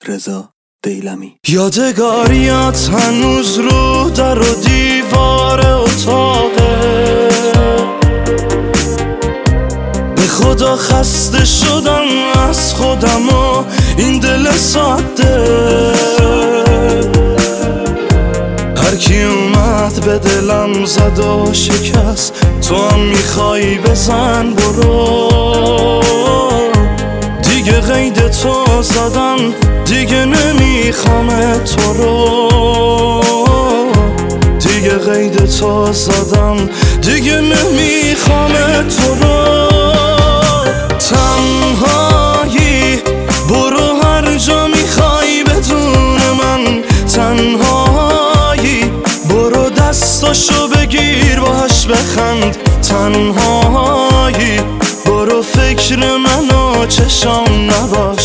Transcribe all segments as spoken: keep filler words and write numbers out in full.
رضا دیلمی. یادگاریات هنوز رو در و دیوار اتاقه، به خدا خسته شدم از خودم و این دل ساده. هر کی اومد به دلم زد و شکست، تو هم میخوای بزن برو. دیگه قید تو زدم، دیگه نمیخوام تو رو. دیگه قید تو زدم، دیگه نمیخوام تو رو. تنهایی برو هر جا میخوای بدون من. تنهایی برو دستاشو بگیر باهاش بخند. تنهایی برو فکر منو چشام نباش.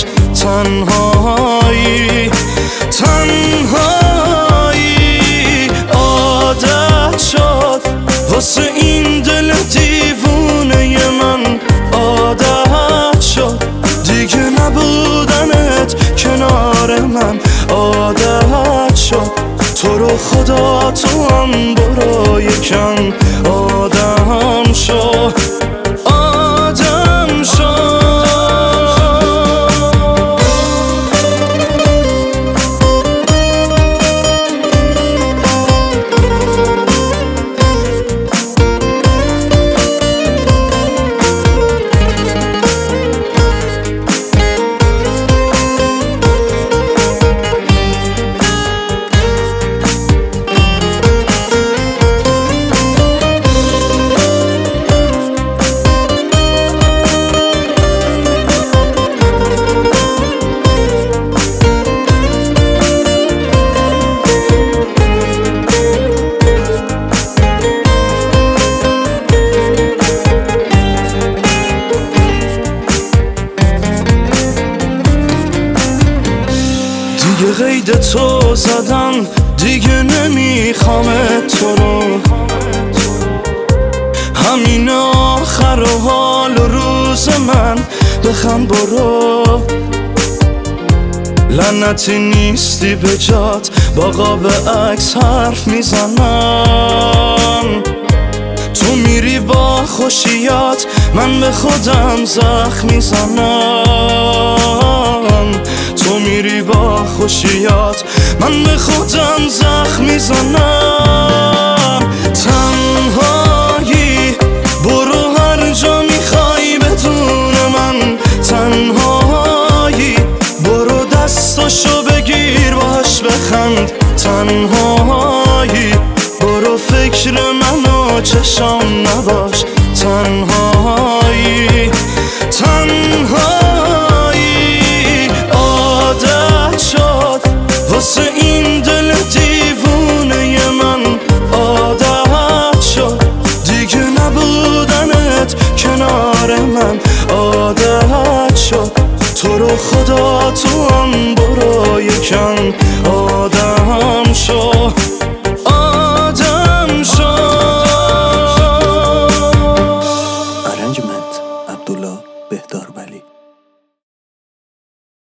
تنهایی تنهایی عادت شد واسه این دل دیوونه من. عادت شد دیگه نبودنت کنار من. عادت شد تو رو خدا تو هم برو یکم آدم شو. آدم شو. دیگه قید تو زدم، دیگه نمیخوام تو رو. همین آخر و حال و روز من بخند برو. لعنتی نیستی به جات، با قاب عکس حرف میزنم. تو میری با خوشیات، من به خودم زخم میزنم. تو میری با خوشیات، من به خودم زخم میزنم. تنهایی برو هر جا میخوای بدون من. تنهایی برو دستاشو بگیر باهاش بخند. تنهایی برو فکر منو چشام نباش. تنهایی